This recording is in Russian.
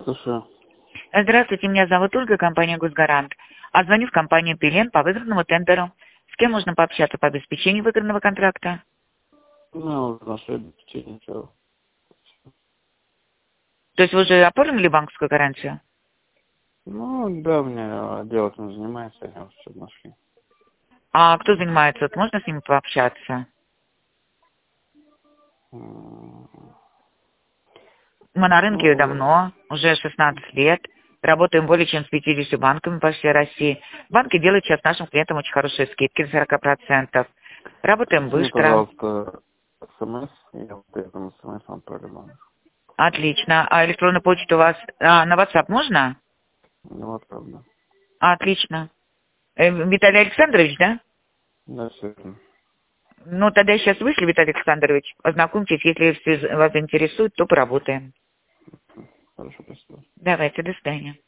Слушаю. Здравствуйте, меня зовут Ольга, компания «Госгарант». А звоню в компанию «Пелен» по выигранному тендеру. С кем можно пообщаться по обеспечению выигранного контракта? Ну, уже нашли обеспечение всё. То есть вы уже оформили банковскую гарантию? Ну, да, у меня дело этим занимается, они уже все нашли. А кто занимается? Вот можно с ними пообщаться? М, Мы на рынке Ну, давно, уже 16 лет. Работаем более чем с 50 банками по всей России. Банки делают сейчас нашим клиентам очень хорошие скидки до 40%. Работаем мне, быстро. пожалуйста, смс, я вот этому смс вам отправлю. Отлично. А электронную почту у вас... на WhatsApp можно? Ну, отправлю. Отлично. Виталий Александрович, да? Да, все верно. Ну, тогда я сейчас вышлю, Виталий Александрович. Ознакомьтесь, если вас интересует, то поработаем. Хорошо, спасибо. Давайте, до свидания.